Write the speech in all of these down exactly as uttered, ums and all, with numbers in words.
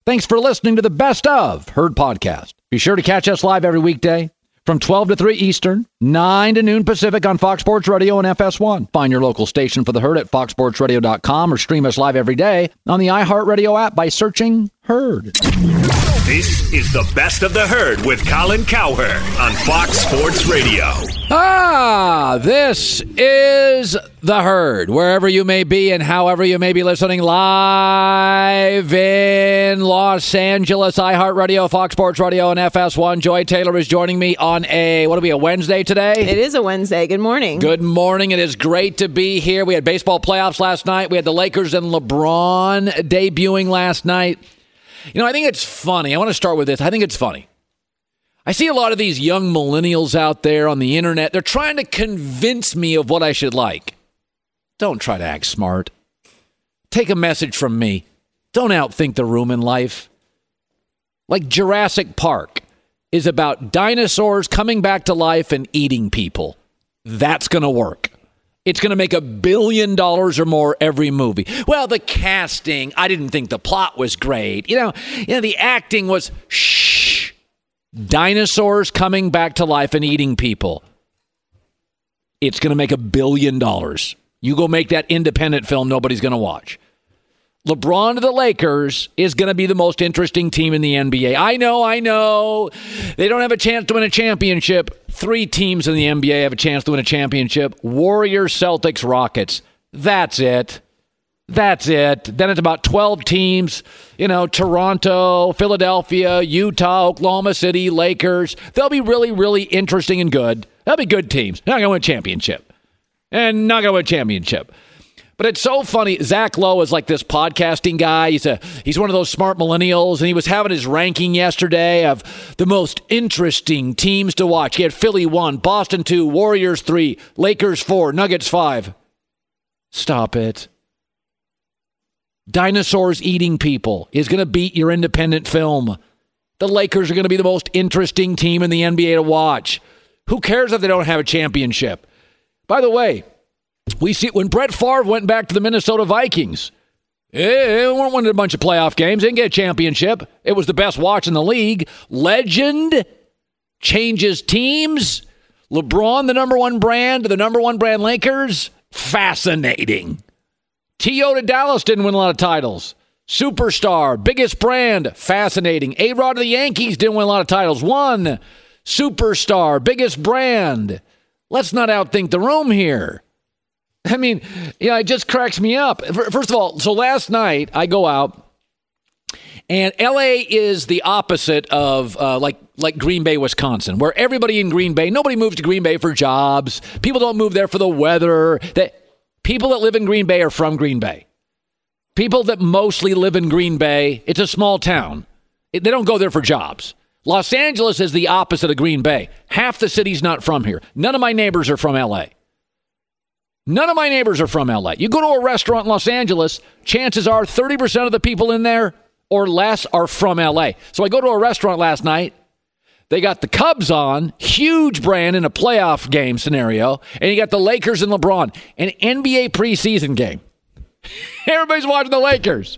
Thanks for listening to the Best of Herd podcast. Be sure to catch us live every weekday from twelve to three Eastern, nine to noon Pacific on Fox Sports Radio and F S one. Find your local station for the Herd at fox sports radio dot com or stream us live every day on the iHeartRadio app by searching Herd. This is the Best of the Herd with Colin Cowherd on Fox Sports Radio. Ah, this is the Herd, wherever you may be and however you may be listening, live in Los Angeles, iHeartRadio, Fox Sports Radio, and F S one. Joy Taylor is joining me on a, what are we, a Wednesday today? It is a Wednesday. Good morning. Good morning. It is great to be here. We had baseball playoffs last night. We had the Lakers and LeBron debuting last night. You know, I think it's funny. I want to start with this. I think it's funny. I see a lot of these young millennials out there on the internet. They're trying to convince me of what I should like. Don't try to act smart. Take a message from me. Don't outthink the room in life. Like Jurassic Park is about dinosaurs coming back to life and eating people. That's going to work. It's going to make a billion dollars or more every movie. Well, the casting, I didn't think the plot was great. You know, you know, the acting was shh. Dinosaurs coming back to life and eating people. It's going to make a billion dollars. You go make that independent film nobody's going to watch. LeBron to the Lakers is going to be the most interesting team in the N B A. I know, I know. They don't have a chance to win a championship. Three teams in the N B A have a chance to win a championship. Warriors, Celtics, Rockets. That's it. That's it. Then it's about twelve teams. You know, Toronto, Philadelphia, Utah, Oklahoma City, Lakers. They'll be really, really interesting and good. They'll be good teams. Not going to win a championship. And not going to win a championship. But it's so funny. Zach Lowe is like this podcasting guy. He's a he's one of those smart millennials, and he was having his ranking yesterday of the most interesting teams to watch. He had Philly one, Boston two, Warriors three, Lakers four, Nuggets five. Stop it. Dinosaurs eating people is going to beat your independent film. The Lakers are going to be the most interesting team in the N B A to watch. Who cares if they don't have a championship? By the way, we see when Brett Favre went back to the Minnesota Vikings, they weren't winning a bunch of playoff games. They didn't get a championship. It was the best watch in the league. Legend changes teams. LeBron, the number one brand, the number one brand Lakers. Fascinating. T O to Dallas didn't win a lot of titles. Superstar, biggest brand. Fascinating. A-Rod to the Yankees didn't win a lot of titles. One. Superstar, biggest brand. Let's not outthink the room here. I mean, yeah, it just cracks me up. First of all, so last night I go out, and L A is the opposite of uh, like like Green Bay, Wisconsin, where everybody in Green Bay, nobody moves to Green Bay for jobs. People don't move there for the weather. That people that live in Green Bay are from Green Bay. People that mostly live in Green Bay, it's a small town. They don't go there for jobs. Los Angeles is the opposite of Green Bay. Half the city's not from here. None of my neighbors are from L A. None of my neighbors are from L A. You go to a restaurant in Los Angeles, chances are thirty percent of the people in there or less are from L A. So I go to a restaurant last night. They got the Cubs on, huge brand in a playoff game scenario, and you got the Lakers and LeBron, an N B A preseason game. Everybody's watching the Lakers.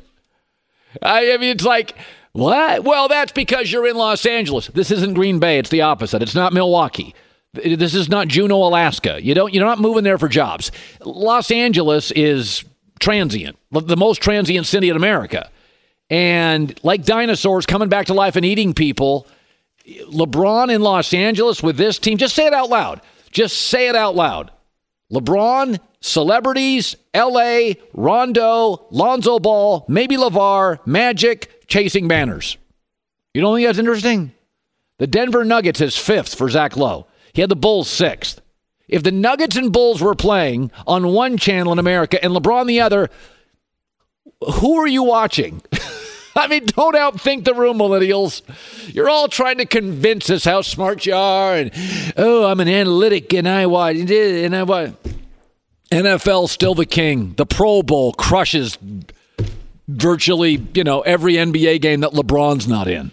I mean, it's like, what? Well, that's because you're in Los Angeles. This isn't Green Bay. It's the opposite. It's not Milwaukee. This is not Juneau, Alaska. You don't, you're not moving there for jobs. Los Angeles is transient, the most transient city in America. And like dinosaurs coming back to life and eating people, LeBron in Los Angeles with this team, just say it out loud. Just say it out loud. LeBron, celebrities, L A, Rondo, Lonzo Ball, maybe LeVar, Magic, chasing banners. You don't think that's interesting? The Denver Nuggets is fifth for Zach Lowe. He had the Bulls sixth. If the Nuggets and Bulls were playing on one channel in America and LeBron the other, who are you watching? I mean, don't outthink the room, millennials. You're all trying to convince us how smart you are. And, oh, I'm an analytic and I watch. And I watch. N F L still the king. The Pro Bowl crushes virtually, you know, every N B A game that LeBron's not in.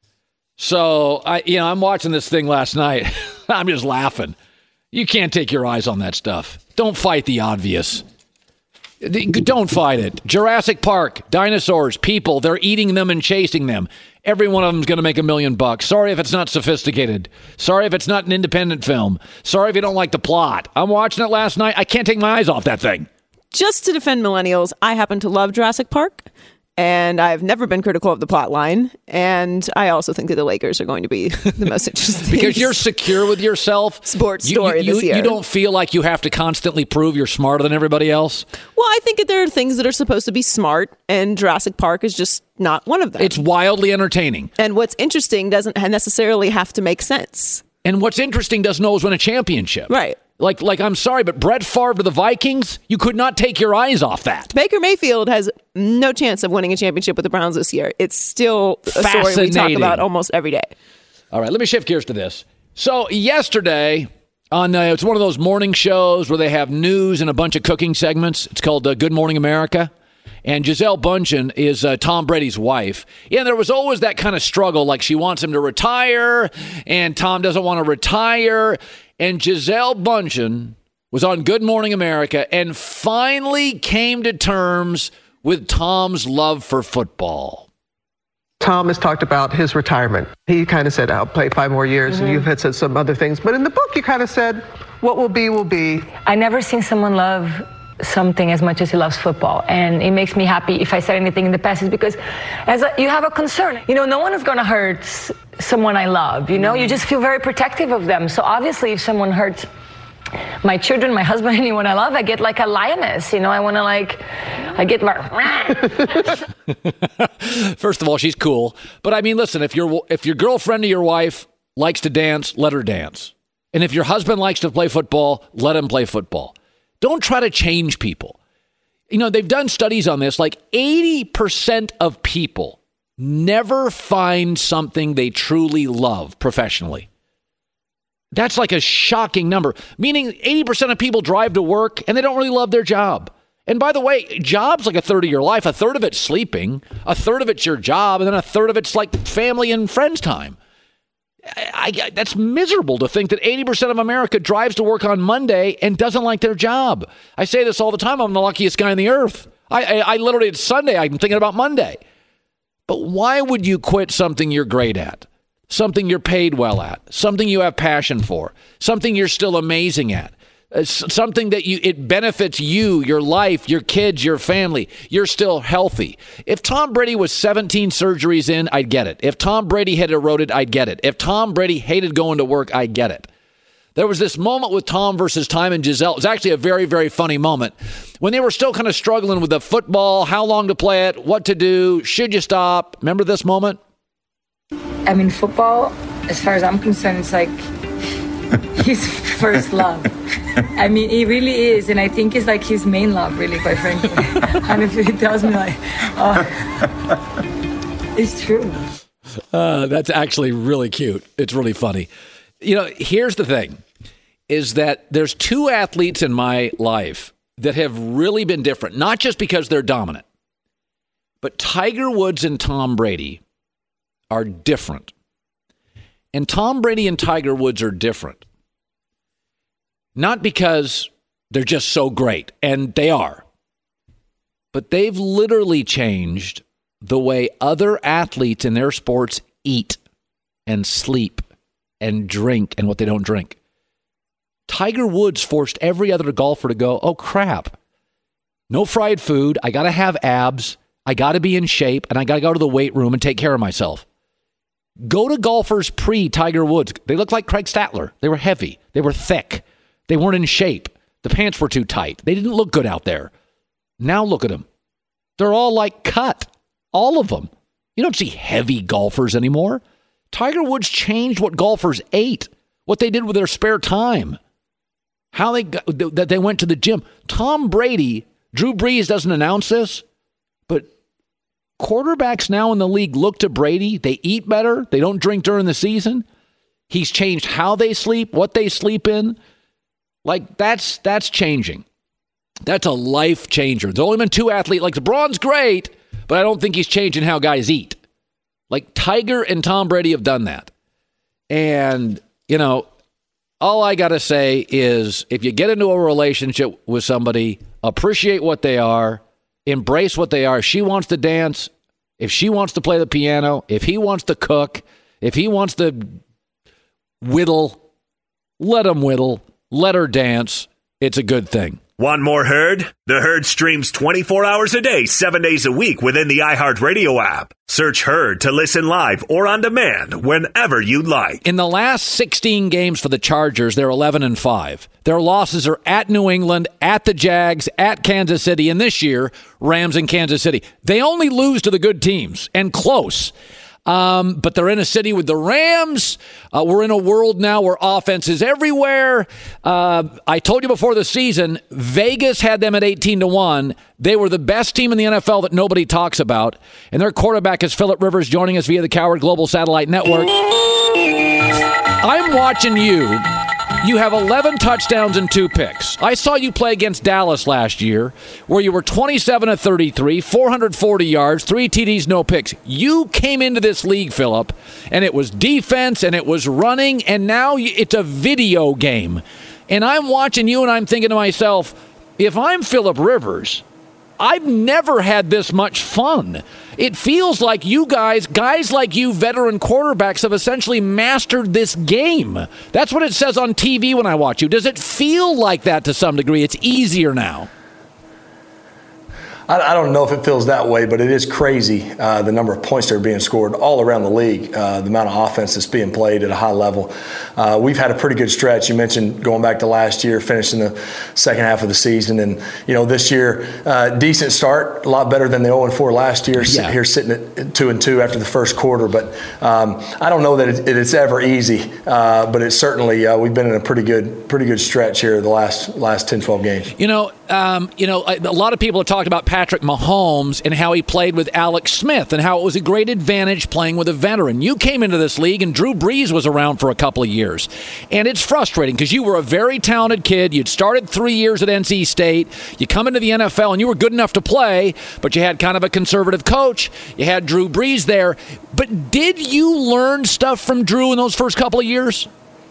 So, I, you know, I'm watching this thing last night. I'm just laughing. You can't take your eyes on that stuff. Don't fight the obvious. Don't fight it. Jurassic Park, dinosaurs, people, they're eating them and chasing them. Every one of them is going to make a million bucks. Sorry if it's not sophisticated. Sorry if it's not an independent film. Sorry if you don't like the plot. I'm watching it last night. I can't take my eyes off that thing. Just to defend millennials, I happen to love Jurassic Park. And I've never been critical of the plot line. And I also think that the Lakers are going to be the most interesting. Because you're secure with yourself. Sports you, story you, you, this year. You don't feel like you have to constantly prove you're smarter than everybody else? Well, I think that there are things that are supposed to be smart, and Jurassic Park is just not one of them. It's wildly entertaining. And what's interesting doesn't necessarily have to make sense. And what's interesting doesn't always win a championship. Right. Like, like I'm sorry, but Brett Favre to the Vikings, you could not take your eyes off that. Baker Mayfield has no chance of winning a championship with the Browns this year. It's still a story we talk about almost every day. All right, let me shift gears to this. So yesterday, on uh, it's one of those morning shows where they have news and a bunch of cooking segments. It's called uh, Good Morning America. And Gisele Bündchen is uh, Tom Brady's wife. Yeah, there was always that kind of struggle, like she wants him to retire, and Tom doesn't want to retire. And Gisele Bündchen was on Good Morning America and finally came to terms with Tom's love for football. Tom has talked about his retirement. He kind of said, I'll play five more years, mm-hmm. and you've had said some other things. But in the book, you kind of said, what will be, will be. I never seen someone love something as much as he loves football, and it makes me happy if I said anything in the past is because as a, you have a concern, you know, no one is going to hurt s- someone I love, you know, mm-hmm. you just feel very protective of them. So obviously if someone hurts my children, my husband, anyone I love, I get like a lioness, you know, I want to like, I get like, first of all, she's cool, but I mean, listen, if your if your girlfriend or your wife likes to dance, let her dance. And if your husband likes to play football, let him play football. Don't try to change people. You know, they've done studies on this. Like eighty percent of people never find something they truly love professionally. That's like a shocking number. Meaning eighty percent of people drive to work and they don't really love their job. And by the way, job's like a third of your life. A third of it's sleeping. A third of it's your job. And then a third of it's like family and friends time. I, I, that's miserable to think that eighty percent of America drives to work on Monday and doesn't like their job. I say this all the time. I'm the luckiest guy on the earth. I, I, I literally, it's Sunday. I'm thinking about Monday. But why would you quit something you're great at? Something you're paid well at? Something you have passion for? Something you're still amazing at? Uh, something that you it benefits you, your life, your kids, your family. You're still healthy. If Tom Brady was seventeen surgeries in, I'd get it. If Tom Brady had eroded, I'd get it. If Tom Brady hated going to work, I'd get it. There was this moment with Tom versus Time and Gisele. It was actually a very, very funny moment when they were still kind of struggling with the football, how long to play it, what to do, should you stop? Remember this moment? I mean, football, as far as I'm concerned, it's like his first love. I mean, it really is, and I think it's like his main love, really, quite frankly. And if he tells me, like, oh, it's true. Uh, that's actually really cute. It's really funny. You know, here's the thing, is that there's two athletes in my life that have really been different, not just because they're dominant, but Tiger Woods and Tom Brady are different. And Tom Brady and Tiger Woods are different. Not because they're just so great, and they are, but they've literally changed the way other athletes in their sports eat and sleep and drink and what they don't drink. Tiger Woods forced every other golfer to go, oh, crap. No fried food. I got to have abs. I got to be in shape, and I got to go to the weight room and take care of myself. Go to golfers pre-Tiger Woods. They looked like Craig Statler. They were heavy. They were thick. They weren't in shape. The pants were too tight. They didn't look good out there. Now look at them. They're all like cut. All of them. You don't see heavy golfers anymore. Tiger Woods changed what golfers ate, what they did with their spare time, how they got, that they went to the gym. Tom Brady, Drew Brees doesn't announce this, but quarterbacks now in the league look to Brady. They eat better. They don't drink during the season. He's changed how they sleep, what they sleep in. Like, that's that's changing. That's a life changer. There's only been two athletes. Like, LeBron's great, but I don't think he's changing how guys eat. Like, Tiger and Tom Brady have done that. And, you know, all I got to say is if you get into a relationship with somebody, appreciate what they are, embrace what they are. If she wants to dance, if she wants to play the piano, if he wants to cook, if he wants to whittle, let him whittle, let her dance. It's a good thing. Want more Herd? The Herd streams twenty-four hours a day, seven days a week within the iHeartRadio app. Search Herd to listen live or on demand whenever you like. In the last sixteen games for the Chargers, they're eleven and five. Their losses are at New England, at the Jags, at Kansas City, and this year, Rams and Kansas City. They only lose to the good teams, and close. Um, but they're in a city with the Rams. Uh, we're in a world now where offense is everywhere. Uh, I told you before the season, Vegas had them at eighteen to one. They were the best team in the N F L that nobody talks about. And their quarterback is Phillip Rivers, joining us via the Coward Global Satellite Network. I'm watching you. You have eleven touchdowns and two picks. I saw you play against Dallas last year, where you were twenty-seven of thirty-three, four hundred forty yards, three T Ds, no picks. You came into this league, Phillip, and it was defense, and it was running, and now it's a video game. And I'm watching you, and I'm thinking to myself, if I'm Phillip Rivers, I've never had this much fun. It feels like you guys, guys like you, veteran quarterbacks, have essentially mastered this game. That's what it says on T V when I watch you. Does it feel like that to some degree? It's easier now. I, I don't know if it feels that way, but it is crazy, uh, the number of points that are being scored all around the league, uh, the amount of offense that's being played at a high level. Uh, we've had a pretty good stretch. You mentioned going back to last year, finishing the second half of the season. And, you know, this year, uh, decent start, a lot better than the oh and four last year, yeah. Here sitting at two and two after the first quarter. But um, I don't know that it, it's ever easy, uh, but it's certainly, uh, we've been in a pretty good pretty good stretch here the last last ten, twelve games. You know, um, you know, a lot of people have talked about Patrick Mahomes and how he played with Alex Smith and how it was a great advantage playing with a veteran. You came into this league and Drew Brees was around for a couple of years. And it's frustrating because you were a very talented kid. You'd started three years at N C State. You come into the N F L and you were good enough to play, but you had kind of a conservative coach. You had Drew Brees there. But did you learn stuff from Drew in those first couple of years?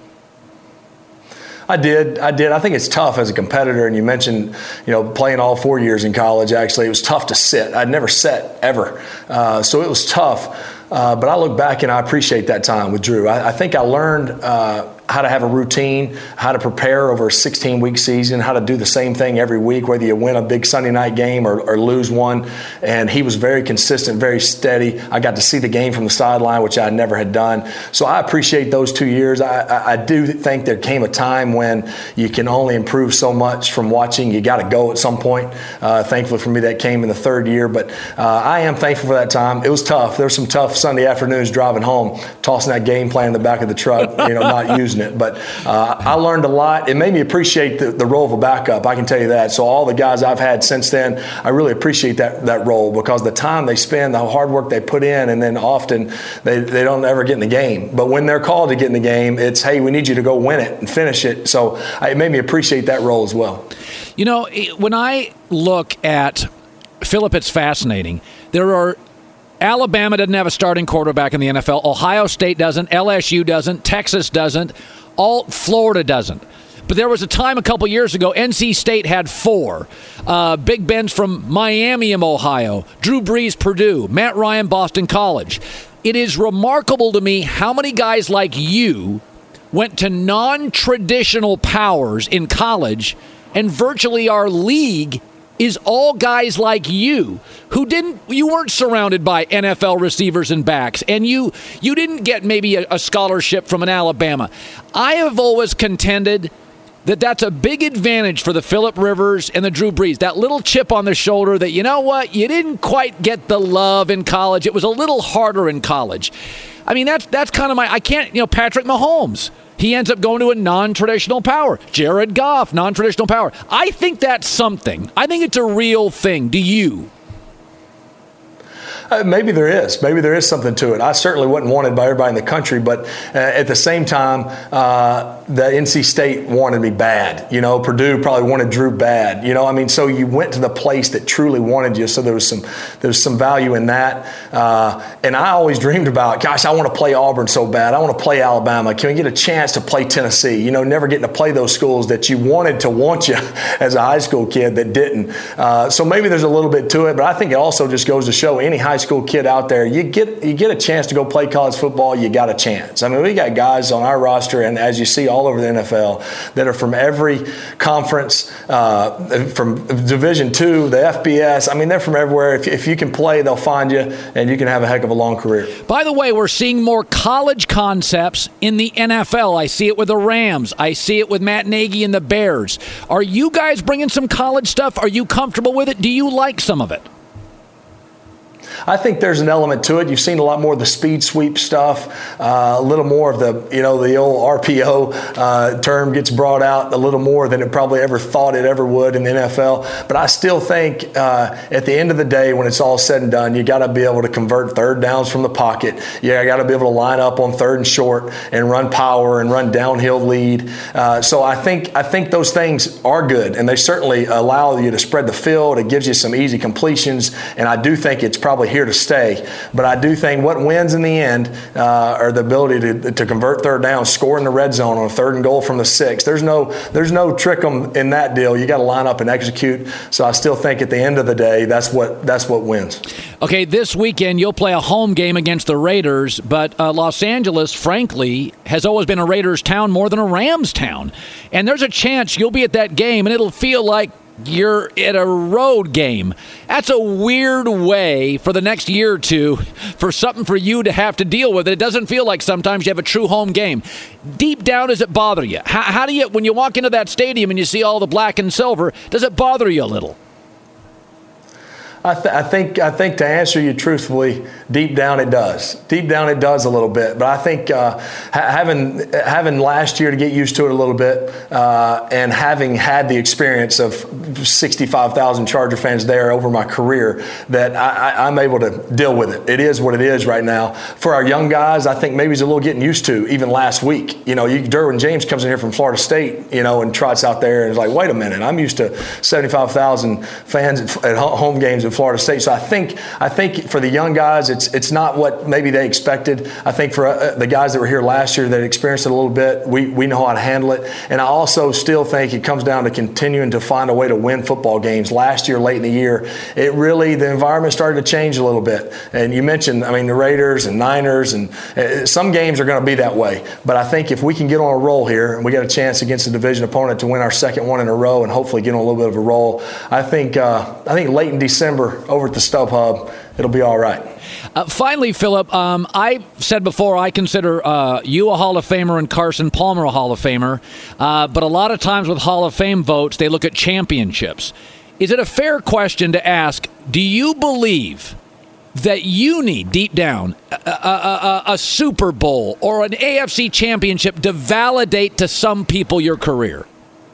I did. I did. I think it's tough as a competitor. And you mentioned, you know, playing all four years in college, actually. It was tough to sit. I'd never sat ever. Uh, so it was tough. Uh, but I look back and I appreciate that time with Drew. I, I think I learned uh, how to have a routine, how to prepare over a sixteen-week season, how to do the same thing every week, whether you win a big Sunday night game or, or lose one. And he was very consistent, very steady. I got to see the game from the sideline, which I never had done. So I appreciate those two years. I, I, I do think there came a time when you can only improve so much from watching. You got to go at some point. Uh, thankfully for me, that came in the third year. But uh, I am thankful for that time. It was tough. There were some tough Sunday afternoons driving home, tossing that game plan in the back of the truck, you know, not using it. But uh, I learned a lot. It made me appreciate the, the role of a backup, I can tell you that. So all the guys I've had since then, I really appreciate that that role because the time they spend, the hard work they put in, and then often they, they don't ever get in the game. But when they're called to get in the game, it's, hey, we need you to go win it and finish it. So it made me appreciate that role as well. You know, when I look at Phillip, it's fascinating. There are Alabama doesn't have a starting quarterback in the N F L. Ohio State doesn't. L S U doesn't. Texas doesn't. All Florida doesn't. But there was a time a couple years ago, N C State had four. Uh, Big Ben's from Miami, Ohio. Drew Brees, Purdue. Matt Ryan, Boston College. It is remarkable to me how many guys like you went to non-traditional powers in college, and virtually our league is all guys like you who didn't, you weren't surrounded by N F L receivers and backs, and you you didn't get maybe a, a scholarship from an Alabama. I have always contended that that's a big advantage for the Phillip Rivers and the Drew Brees, that little chip on the shoulder that, you know what, you didn't quite get the love in college. It was a little harder in college. I mean, that's that's kind of my, I can't, you know, Patrick Mahomes. He ends up going to a non-traditional power. Jared Goff, non-traditional power. I think that's something. I think it's a real thing. Do you? Uh, maybe there is. Maybe there is something to it. I certainly wasn't wanted by everybody in the country, but uh, at the same time, uh, the N C State wanted me bad. You know, Purdue probably wanted Drew bad. You know, I mean, so you went to the place that truly wanted you. So there was some there was some value in that. Uh, and I always dreamed about, gosh, I want to play Auburn so bad. I want to play Alabama. Can we get a chance to play Tennessee? You know, never getting to play those schools that you wanted to want you as a high school kid that didn't. Uh, so maybe there's a little bit to it, but I think it also just goes to show any high school kid out there, you get you get a chance to go play college football, you got a chance. I mean, we got guys on our roster, and as you see all over the N F L, that are from every conference, uh, from Division two, the F B S. I mean, they're from everywhere. If, if you can play, they'll find you, and you can have a heck of a long career. By the way, we're seeing more college concepts in the N F L. I see it with the Rams. I see it with Matt Nagy and the Bears. Are you guys bringing some college stuff? Are you comfortable with it? Do you like some of it? I think there's an element to it. You've seen a lot more of the speed sweep stuff, uh, a little more of the, you know, the old R P O uh, term gets brought out a little more than it probably ever thought it ever would in the N F L. But I still think uh, at the end of the day, when it's all said and done, you got to be able to convert third downs from the pocket. Yeah, I got to be able to line up on third and short and run power and run downhill lead. Uh, so I think I think those things are good, and they certainly allow you to spread the field. It gives you some easy completions, and I do think it's probably here to stay. But I do think what wins in the end uh, are the ability to, to convert third down, score in the red zone on a third and goal from the six. There's no there's no trick 'em in that deal. You got to line up and execute. So I still think at the end of the day, that's what that's what wins. Okay, this weekend you'll play a home game against the Raiders, but uh, Los Angeles, frankly, has always been a Raiders town more than a Rams town. And there's a chance you'll be at that game and it'll feel like you're at a road game. That's a weird way for the next year or two for something for you to have to deal with. It doesn't feel like sometimes you have a true home game. Deep down, does it bother you? How, how do you, when you walk into that stadium and you see all the black and silver, does it bother you a little? I, th- I think I think to answer you truthfully, deep down it does. Deep down it does a little bit. But I think uh, ha- having having last year to get used to it a little bit, uh, and having had the experience of sixty-five thousand Charger fans there over my career, that I, I, I'm able to deal with it. It is what it is right now. For our young guys, I think maybe it's a little getting used to. Even last week, you know, you, Derwin James comes in here from Florida State, you know, and trots out there and is like, wait a minute, I'm used to seventy-five thousand fans at, at home games in Florida State. So I think I think for the young guys, it's it's not what maybe they expected. I think for uh, the guys that were here last year that experienced it a little bit, we we know how to handle it. And I also still think it comes down to continuing to find a way to win football games. Last year, late in the year, it really, the environment started to change a little bit. And you mentioned, I mean, the Raiders and Niners, and uh, some games are going to be that way. But I think if we can get on a roll here and we get a chance against a division opponent to win our second one in a row and hopefully get on a little bit of a roll, I think uh, I think late in December over at the StubHub, it'll be all right. Uh, finally, Philip, um, I said before I consider uh, you a Hall of Famer and Carson Palmer a Hall of Famer, uh, but a lot of times with Hall of Fame votes, they look at championships. Is it a fair question to ask, do you believe that you need, deep down, a, a, a, a Super Bowl or an A F C championship to validate to some people your career?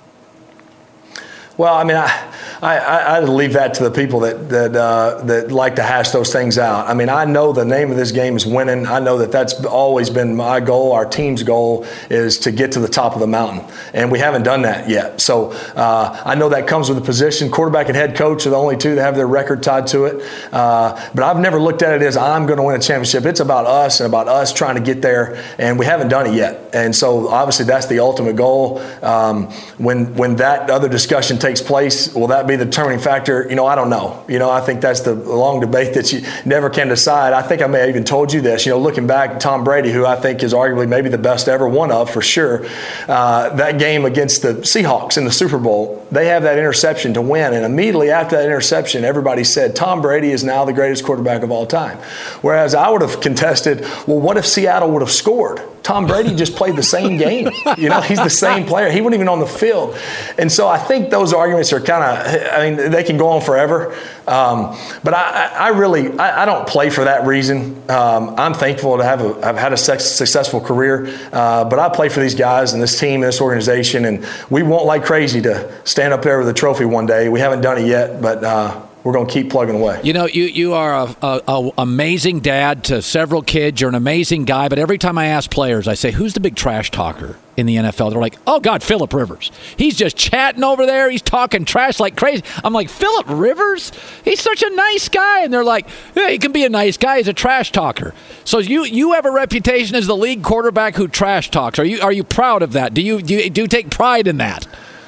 Well, I mean, I, I, I leave that to the people that that uh, that like to hash those things out. I mean, I know the name of this game is winning. I know that that's always been my goal. Our team's goal is to get to the top of the mountain, and we haven't done that yet. So uh, I know that comes with the position. Quarterback and head coach are the only two that have their record tied to it. Uh, but I've never looked at it as I'm going to win a championship. It's about us and about us trying to get there, and we haven't done it yet. And so obviously that's the ultimate goal. Um, when when that other discussion takes takes place, will that be the determining factor? You know, I don't know. You know, I think that's the long debate that you never can decide. I think I may have even told you this. You know, looking back, Tom Brady, who I think is arguably maybe the best ever, one of for sure, uh, that game against the Seahawks in the Super Bowl, they have that interception to win. And immediately after that interception, everybody said, Tom Brady is now the greatest quarterback of all time. Whereas I would have contested, well, what if Seattle would have scored? Tom Brady just played the same game. You know, he's the same player. He wasn't even on the field. And so I think those arguments are kind of, I mean, they can go on forever. Um, but I, I really, I, I don't play for that reason. Um, I'm thankful to have a, I've had a successful career. Uh, but I play for these guys and this team and this organization. And we won't like crazy to stand up there with a trophy one day. We haven't done it yet, but uh, we're going to keep plugging away. You know, you, you are a, a, a amazing dad to several kids. You're an amazing guy. But every time I ask players, I say, who's the big trash talker in the N F L? They're like, oh, God, Phillip Rivers. He's just chatting over there. He's talking trash like crazy. I'm like, Phillip Rivers? He's such a nice guy. And they're like, yeah, he can be a nice guy. He's a trash talker. So you you have a reputation as the league quarterback who trash talks. Are you are you proud of that? Do you do you, do you take pride in that?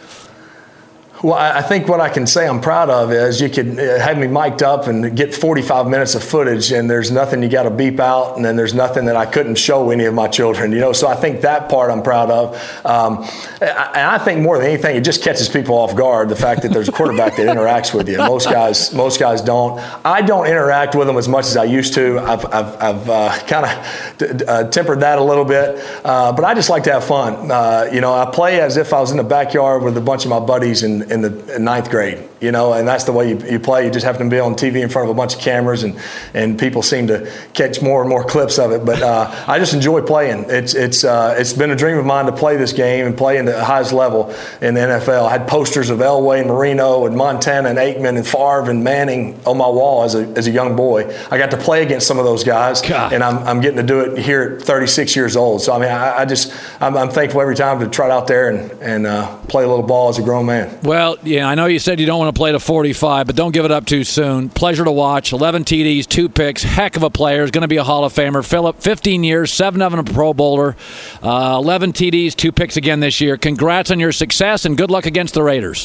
Well, I think what I can say I'm proud of is you could have me mic'd up and get forty-five minutes of footage, and there's nothing you got to beep out, and then there's nothing that I couldn't show any of my children, you know. So I think that part I'm proud of. Um, and I think more than anything, it just catches people off guard, the fact that there's a quarterback that interacts with you. Most guys, most guys don't. I don't interact with them as much as I used to. I've, I've, I've uh, kind of d- uh, tempered that a little bit, uh, but I just like to have fun. Uh, you know, I play as if I was in the backyard with a bunch of my buddies and in the in ninth grade, you know, and that's the way you, you play. You just happen to be on T V in front of a bunch of cameras, and, and people seem to catch more and more clips of it. But uh, I just enjoy playing. It's it's uh, it's been a dream of mine to play this game and play in the highest level in the N F L. I had posters of Elway and Marino and Montana and Aikman and Favre and Manning on my wall as a as a young boy. I got to play against some of those guys, God. and I'm I'm getting to do it here at thirty-six years old. So I mean, I, I just I'm, I'm thankful every time to trot out there and and uh, play a little ball as a grown man. Well, yeah, I know you said you don't want to play to forty-five, but don't give it up too soon. Pleasure to watch. eleven T Ds, two picks. Heck of a player. Is going to be a Hall of Famer. Phillip, fifteen years, seven of them a Pro Bowler. Uh, eleven T Ds, two picks again this year. Congrats on your success, and good luck against the Raiders.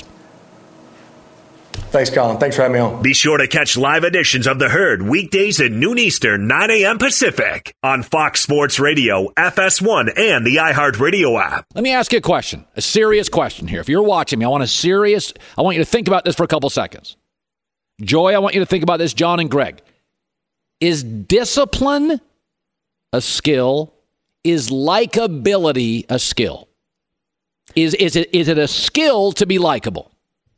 Thanks, Colin. Thanks for having me on. Be sure to catch live editions of The Herd weekdays at noon Eastern, nine a.m. Pacific on Fox Sports Radio, F S one, and the iHeartRadio app. Let me ask you a question, a serious question here. If you're watching me, I want a serious, I want you to think about this for a couple seconds. Joy, I want you to think about this, John and Greg. Is discipline a skill? Is likability a skill? Is, is, it, is it a skill to be likable?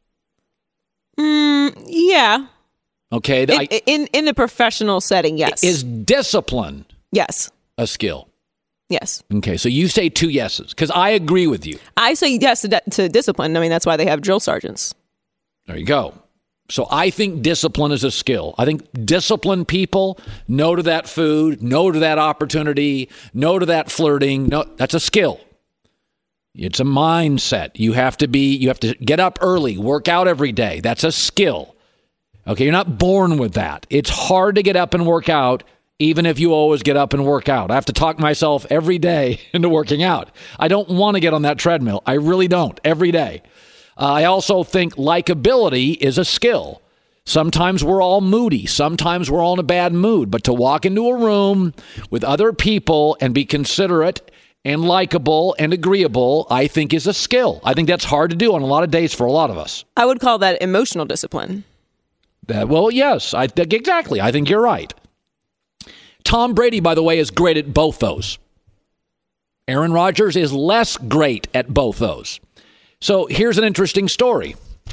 Mm, yeah. Okay. In, I, in in a professional setting, yes. Is discipline yes a skill? Yes. Okay, so you say two yeses, because I agree with you. I say yes to, to discipline. I mean, that's why they have drill sergeants. There you go. So I think discipline is a skill. I think disciplined people, no to that food, no to that opportunity, no to that flirting. No, that's a skill. It's a mindset. You have to be, you have to get up early, work out every day. That's a skill. Okay, you're not born with that. It's hard to get up and work out, even if you always get up and work out. I have to talk myself every day into working out. I don't want to get on that treadmill. I really don't, every day. Uh, I also think likability is a skill. Sometimes we're all moody. Sometimes we're all in a bad mood. But to walk into a room with other people and be considerate and likable and agreeable, I think is a skill. I think that's hard to do on a lot of days for a lot of us. I would call that emotional discipline. That, well, yes, I, exactly. I think you're right. Tom Brady, by the way, is great at both those. Aaron Rodgers is less great at both those. So here's an interesting story.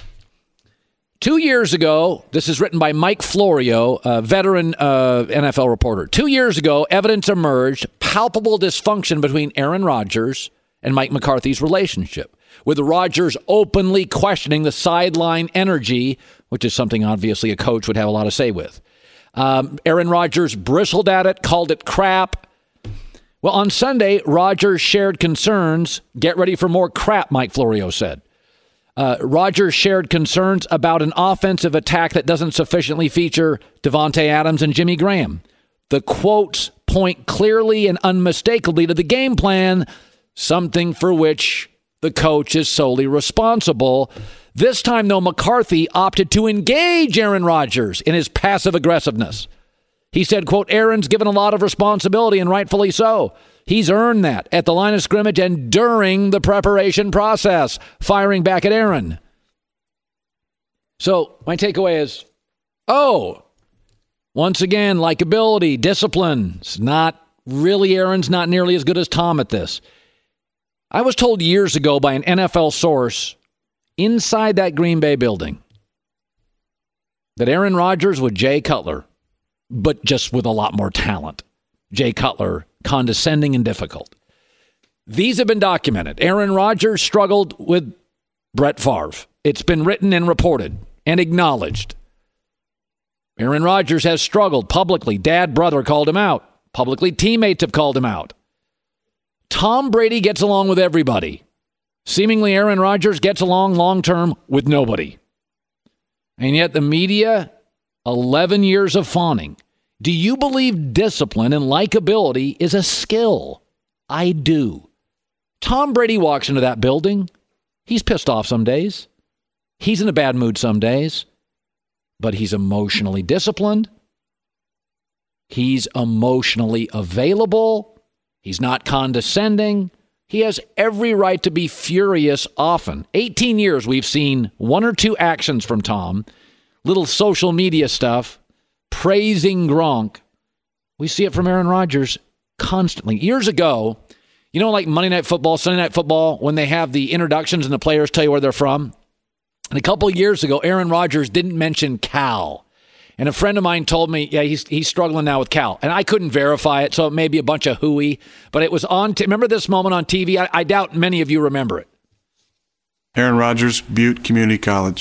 Two years ago, this is written by Mike Florio, a veteran uh, N F L reporter. Two years ago, evidence emerged, palpable dysfunction between Aaron Rodgers and Mike McCarthy's relationship, with Rodgers openly questioning the sideline energy, which is something obviously a coach would have a lot to say with. Um, Aaron Rodgers bristled at it, called it crap. Well, on Sunday, Rodgers shared concerns. Get ready for more crap, Mike Florio said. Uh, Rodgers shared concerns about an offensive attack that doesn't sufficiently feature Devontae Adams and Jimmy Graham. The quotes point clearly and unmistakably to the game plan, something for which the coach is solely responsible. This time, though, McCarthy opted to engage Aaron Rodgers in his passive aggressiveness. He said, quote, Aaron's given a lot of responsibility, and rightfully so. He's earned that at the line of scrimmage and during the preparation process, firing back at Aaron. So my takeaway is, oh, once again, likability, discipline. It's not really, Aaron's not nearly as good as Tom at this. I was told years ago by an N F L source inside that Green Bay building that Aaron Rodgers was Jay Cutler, but just with a lot more talent. Jay Cutler, condescending and difficult. These have been documented. Aaron Rodgers struggled with Brett Favre. It's been written and reported and acknowledged. Aaron Rodgers has struggled publicly. Dad, brother called him out. Publicly, teammates have called him out. Tom Brady gets along with everybody. Seemingly, Aaron Rodgers gets along long-term with nobody. And yet the media, eleven years of fawning. Do you believe discipline and likability is a skill? I do. Tom Brady walks into that building. He's pissed off some days. He's in a bad mood some days. But he's emotionally disciplined. He's emotionally available. He's not condescending. He has every right to be furious often. eighteen years we've seen one or two actions from Tom, little social media stuff, praising Gronk. We see it from Aaron Rodgers constantly. Years ago, you know, like Monday Night Football, Sunday Night Football, when they have the introductions and the players tell you where they're from? And a couple of years ago, Aaron Rodgers didn't mention Cal. And a friend of mine told me, yeah, he's he's struggling now with Cal. And I couldn't verify it, so it may be a bunch of hooey. But it was on. T- remember this moment on T V? I, I doubt many of you remember it. Aaron Rodgers, Butte Community College.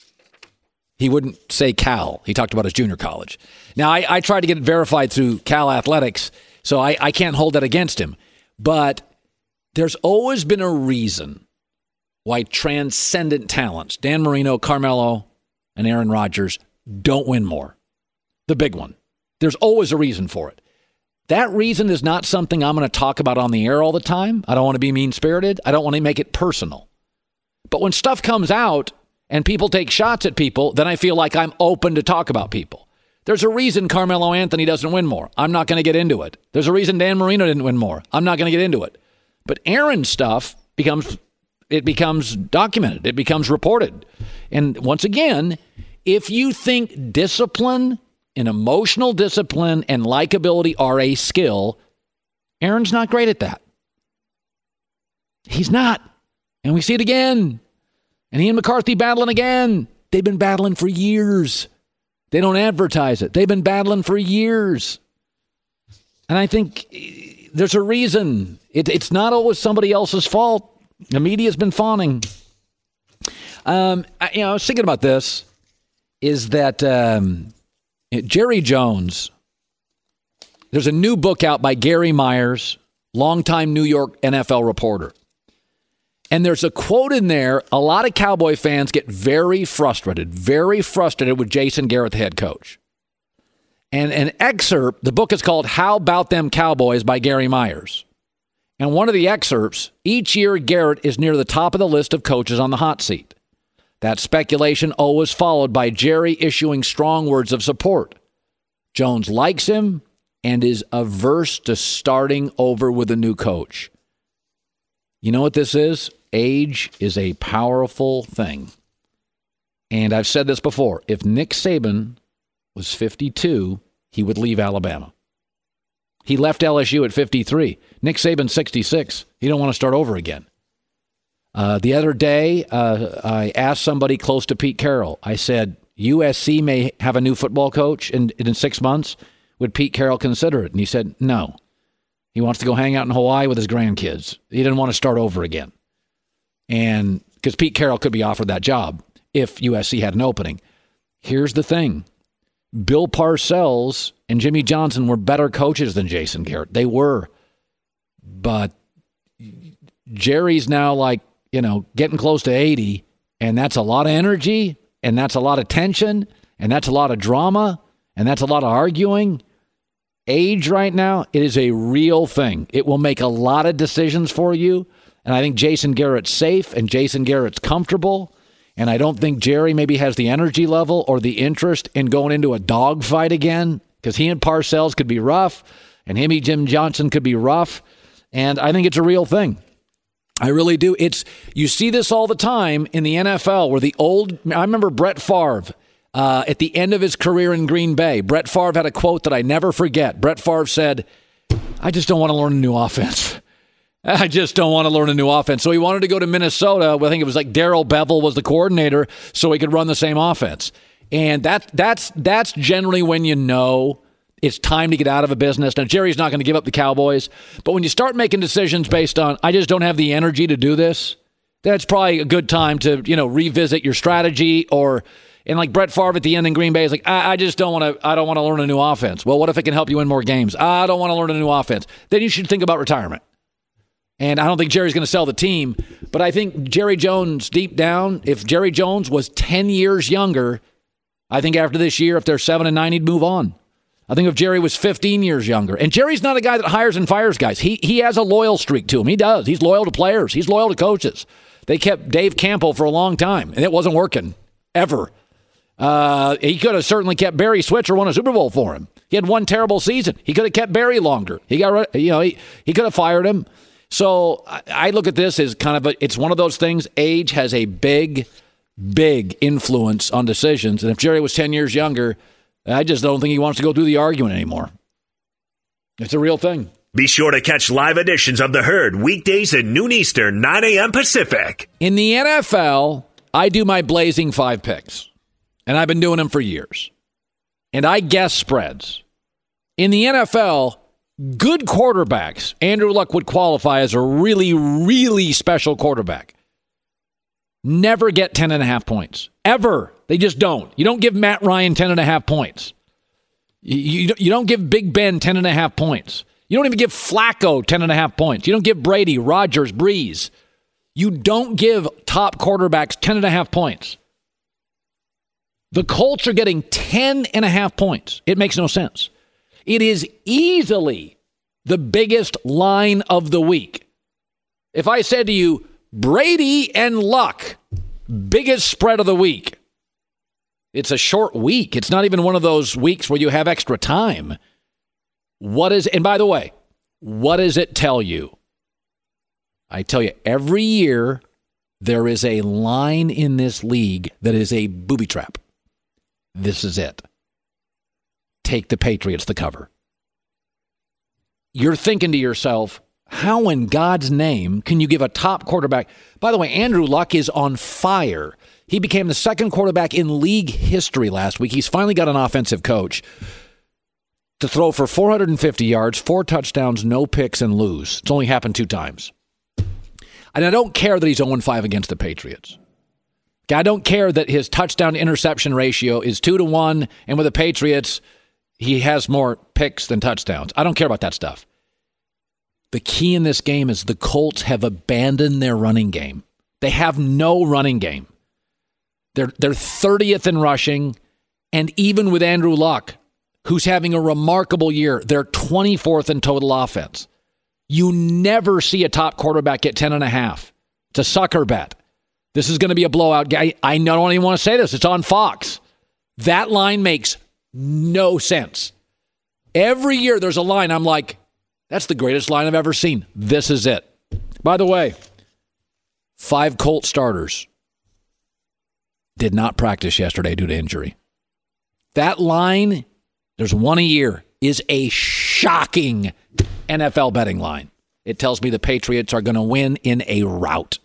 He wouldn't say Cal. He talked about his junior college. Now, I, I tried to get it verified through Cal Athletics, so I, I can't hold that against him. But there's always been a reason why transcendent talents, Dan Marino, Carmelo, and Aaron Rodgers, don't win more. The big one. There's always a reason for it. That reason is not something I'm going to talk about on the air all the time. I don't want to be mean-spirited. I don't want to make it personal. But when stuff comes out and people take shots at people, then I feel like I'm open to talk about people. There's a reason Carmelo Anthony doesn't win more. I'm not going to get into it. There's a reason Dan Marino didn't win more. I'm not going to get into it. But Aaron's stuff becomes, it becomes documented. It becomes reported. And once again, if you think discipline and emotional discipline and likability are a skill, Aaron's not great at that. He's not. And we see it again. And he and McCarthy battling again. They've been battling for years. They don't advertise it. They've been battling for years. And I think there's a reason. It, it's not always somebody else's fault. The media's been fawning. Um, I, you know, I was thinking about this. Is that um, Jerry Jones, there's a new book out by Gary Myers, longtime New York N F L reporter. And there's a quote in there, a lot of Cowboy fans get very frustrated, very frustrated with Jason Garrett, the head coach. And an excerpt, the book is called How About Them Cowboys by Gary Myers. And one of the excerpts, each year Garrett is near the top of the list of coaches on the hot seat. That speculation always followed by Jerry issuing strong words of support. Jones likes him and is averse to starting over with a new coach. You know what this is? Age is a powerful thing. And I've said this before. If Nick Saban was fifty-two, he would leave Alabama. He left L S U at fifty-three. Nick Saban's sixty-six. He don't want to start over again. Uh, the other day, uh, I asked somebody close to Pete Carroll. I said, U S C may have a new football coach in, in six months. Would Pete Carroll consider it? And he said, no. He wants to go hang out in Hawaii with his grandkids. He didn't want to start over again. And because Pete Carroll could be offered that job if U S C had an opening. Here's the thing. Bill Parcells and Jimmy Johnson were better coaches than Jason Garrett. They were. But Jerry's now like, you know, getting close to eighty, and that's a lot of energy, and that's a lot of tension, and that's a lot of drama, and that's a lot of arguing. Age right now, it is a real thing. It will make a lot of decisions for you, and I think Jason Garrett's safe, and Jason Garrett's comfortable, and I don't think Jerry maybe has the energy level or the interest in going into a dogfight again, because he and Parcells could be rough, and him and Jim Johnson could be rough, and I think it's a real thing. I really do. It's you see this all the time in the N F L where the old – I remember Brett Favre uh, at the end of his career in Green Bay. Brett Favre had a quote that I never forget. Brett Favre said, I just don't want to learn a new offense. I just don't want to learn a new offense. So he wanted to go to Minnesota. I think it was like Darrell Bevell was the coordinator so he could run the same offense. And that that's that's generally when you know – it's time to get out of a business. Now, Jerry's not going to give up the Cowboys, but when you start making decisions based on, I just don't have the energy to do this, that's probably a good time to, you know, revisit your strategy or, And like Brett Favre at the end in Green Bay is like, I, I just don't want to. I don't want to learn a new offense. Well, what if it can help you win more games? I don't want to learn a new offense. Then you should think about retirement. And I don't think Jerry's going to sell the team, but I think Jerry Jones, deep down, if Jerry Jones was ten years younger, I think after this year, if they're seven and nine, he'd move on. I think if Jerry was fifteen years younger, and Jerry's not a guy that hires and fires guys. He he has a loyal streak to him. He does. He's loyal to players. He's loyal to coaches. They kept Dave Campo for a long time, and it wasn't working ever. Uh, he could have certainly kept Barry Switzer, won a Super Bowl for him. He had one terrible season. He could have kept Barry longer. He got, you know, he, he could have fired him. So I, I look at this as kind of a, it's one of those things. Age has a big, big influence on decisions. And if Jerry was ten years younger, I just don't think he wants to go through the argument anymore. It's a real thing. Be sure to catch live editions of The Herd weekdays at noon Eastern, nine a.m. Pacific. In the N F L, I do my blazing five picks. And I've been doing them for years. And I guess spreads. In the N F L, good quarterbacks, Andrew Luck would qualify as a really, really special quarterback, never get ten and a half points. Ever. They just don't. You don't give Matt Ryan ten and a half points. You, you, you don't give Big Ben ten and a half points. You don't even give Flacco ten and a half points. You don't give Brady, Rodgers, Breeze. You don't give top quarterbacks ten and a half points. The Colts are getting ten and a half points. It makes no sense. It is easily the biggest line of the week. If I said to you, Brady and Luck, biggest spread of the week. It's a short week. It's not even one of those weeks where you have extra time. What is, and by the way, what does it tell you? I tell you, every year there is a line in this league that is a booby trap. This is it. Take the Patriots to cover. You're thinking to yourself, how in God's name can you give a top quarterback? By the way, Andrew Luck is on fire. He became the second quarterback in league history last week. He's finally got an offensive coach to throw for four hundred fifty yards, four touchdowns, no picks, and lose. It's only happened two times. And I don't care that he's oh and five against the Patriots. I don't care that his touchdown-interception ratio is two to one, and with the Patriots, he has more picks than touchdowns. I don't care about that stuff. The key in this game is the Colts have abandoned their running game. They have no running game. They're, they're thirtieth in rushing, and even with Andrew Luck, who's having a remarkable year, they're twenty-fourth in total offense. You never see a top quarterback get ten and a half. It's a sucker bet. This is going to be a blowout. I, I don't even want to say this. It's on Fox. That line makes no sense. Every year there's a line. I'm like, that's the greatest line I've ever seen. This is it. By the way, five Colt starters did not practice yesterday due to injury. That line, there's one a year, is a shocking N F L betting line. It tells me the Patriots are going to win in a rout.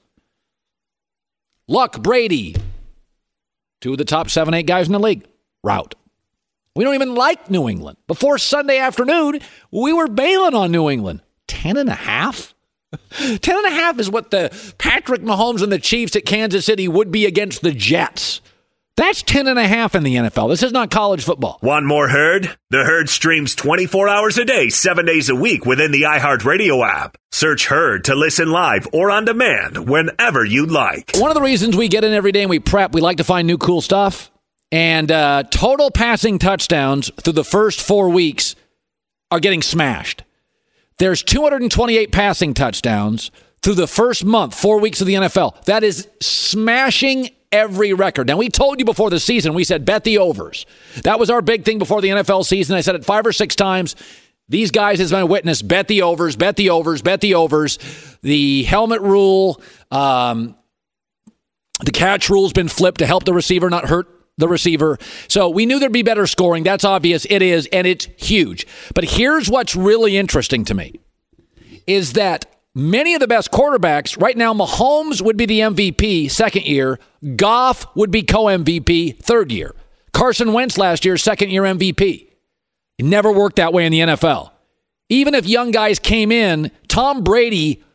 Luck, Brady, two of the top seven, eight guys in the league. Rout. We don't even like New England. Before Sunday afternoon, we were bailing on New England. Ten and a half? Ten and a half is what the Patrick Mahomes and the Chiefs at Kansas City would be against the Jets. That's ten and a half in the N F L. This is not college football. Want more Herd? The Herd streams twenty-four hours a day, seven days a week within the iHeartRadio app. Search Herd to listen live or on demand whenever you like. One of the reasons we get in every day and we prep, we like to find new cool stuff. And uh, total passing touchdowns through the first four weeks are getting smashed. There's two hundred twenty-eight passing touchdowns through the first month, four weeks of the N F L. That is smashing every record. Now, we told you before the season, we said bet the overs. That was our big thing before the N F L season. I said it five or six times. These guys, as my witness, bet the overs, bet the overs, bet the overs. The helmet rule, um, the catch rule's been flipped to help the receiver, not hurt the receiver. So we knew there'd be better scoring. That's obvious. It is, and it's huge. But here's what's really interesting to me, is that many of the best quarterbacks, right now, Mahomes would be the M V P second year. Goff would be co-M V P third year. Carson Wentz last year, second year M V P. It never worked that way in the N F L. Even if young guys came in, Tom Brady,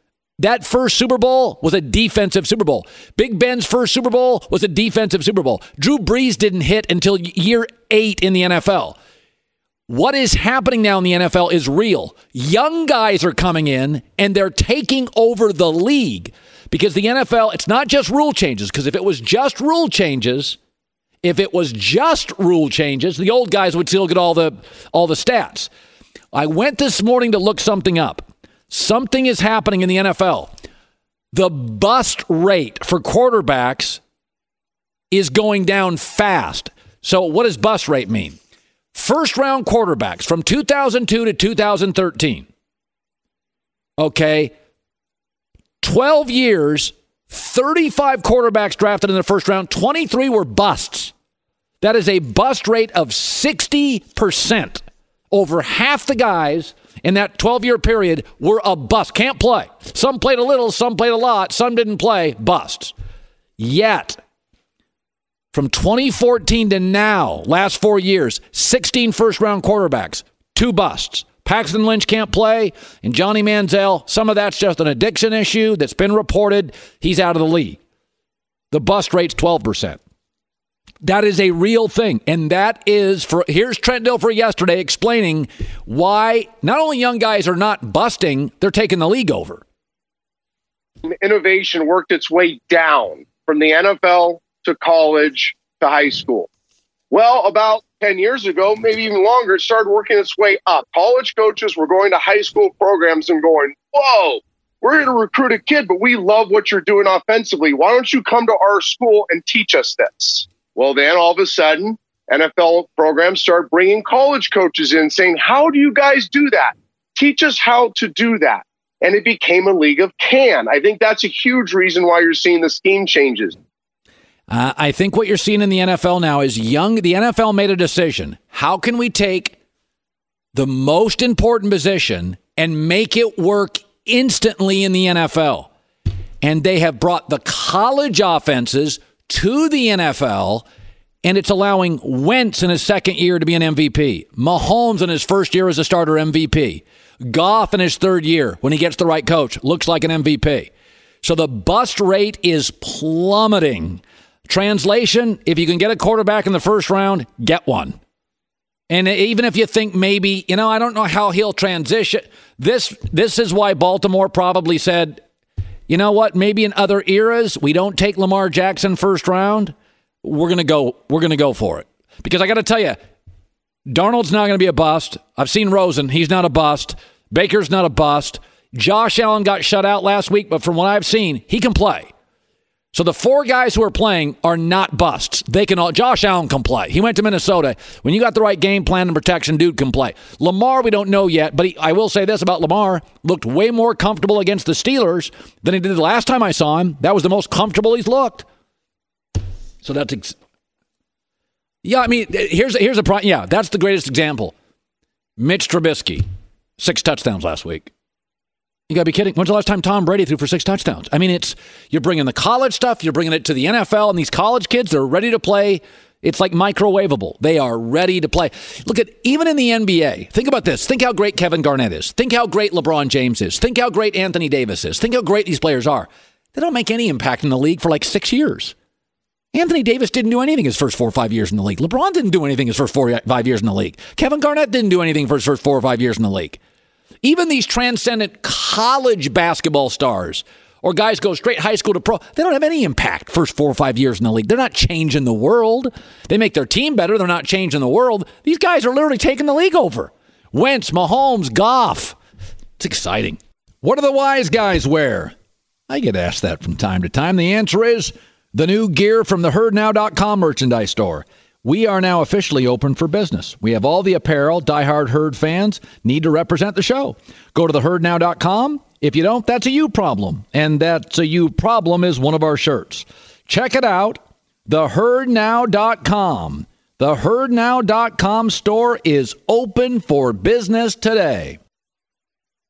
That first Super Bowl was a defensive Super Bowl. Big Ben's first Super Bowl was a defensive Super Bowl. Drew Brees didn't hit until year eight in the N F L. What is happening now in the N F L is real. Young guys are coming in, and they're taking over the league. Because the N F L, it's not just rule changes. Because if it was just rule changes, if it was just rule changes, the old guys would still get all the all the stats. I went this morning to look something up. Something is happening in the N F L. The bust rate for quarterbacks is going down fast. So what does bust rate mean? First round quarterbacks from two thousand two to two thousand thirteen. Okay. twelve years, thirty-five quarterbacks drafted in the first round, twenty-three were busts. That is a bust rate of sixty percent. Over half the guys in that twelve-year period were a bust. Can't play. Some played a little, some played a lot, some didn't play. Busts. Yet, from twenty fourteen to now, last four years, sixteen first-round quarterbacks, two busts. Paxton Lynch can't play, and Johnny Manziel, some of that's just an addiction issue that's been reported. He's out of the league. The bust rate's twelve percent. That is a real thing, and that is for. Here's Trent Dilfer yesterday explaining why not only young guys are not busting, they're taking the league over. Innovation worked its way down from the N F L to college to high school. Well, about ten years ago, maybe even longer, it started working its way up. College coaches were going to high school programs and going, whoa, we're going to recruit a kid, but we love what you're doing offensively. Why don't you come to our school and teach us this? Well, then all of a sudden, N F L programs start bringing college coaches in saying, how do you guys do that? Teach us how to do that. And it became a league of can. I think that's a huge reason why you're seeing the scheme changes. Uh, I think what you're seeing in the N F L now is young. The N F L made a decision. How can we take the most important position and make it work instantly in the N F L? And they have brought the college offenses to the N F L, and it's allowing Wentz in his second year to be an M V P. Mahomes in his first year as a starter M V P. Goff in his third year, when he gets the right coach, looks like an M V P. So the bust rate is plummeting. Translation, if you can get a quarterback in the first round, get one. And even if you think maybe, you know, I don't know how he'll transition. This this is why Baltimore probably said, you know what, maybe in other eras, we don't take Lamar Jackson first round. We're going to go we're going to go for it. Because I got to tell you, Darnold's not going to be a bust. I've seen Rosen, he's not a bust. Baker's not a bust. Josh Allen got shut out last week, but from what I've seen, he can play. So the four guys who are playing are not busts. They can all. Josh Allen can play. He went to Minnesota. When you got the right game plan and protection, dude can play. Lamar, we don't know yet, but he, I will say this about Lamar: looked way more comfortable against the Steelers than he did the last time I saw him. That was the most comfortable he's looked. So that's ex- yeah. I mean, here's here's a pro- yeah. That's the greatest example. Mitch Trubisky, six touchdowns last week. You gotta be kidding. When's the last time Tom Brady threw for six touchdowns? I mean, it's you're bringing the college stuff, you're bringing it to the N F L, and these college kids, they're ready to play. It's like microwavable. They are ready to play. Look at, even in the N B A, think about this. Think how great Kevin Garnett is. Think how great LeBron James is. Think how great Anthony Davis is. Think how great these players are. They don't make any impact in the league for like six years. Anthony Davis didn't do anything his first four or five years in the league. LeBron didn't do anything his first four or five years in the league. Kevin Garnett didn't do anything for his first four or five years in the league. Even these transcendent college basketball stars or guys go straight high school to pro, they don't have any impact first four or five years in the league. They're not changing the world. They make their team better. They're not changing the world. These guys are literally taking the league over. Wentz, Mahomes, Goff. It's exciting. What do the wise guys wear? I get asked that from time to time. The answer is the new gear from the herd now dot com merchandise store. We are now officially open for business. We have all the apparel diehard Herd fans need to represent the show. Go to the herd now dot com. If you don't, that's a you problem. And that's a you problem is one of our shirts. Check it out, the herd now dot com. The herd now dot com store is open for business today.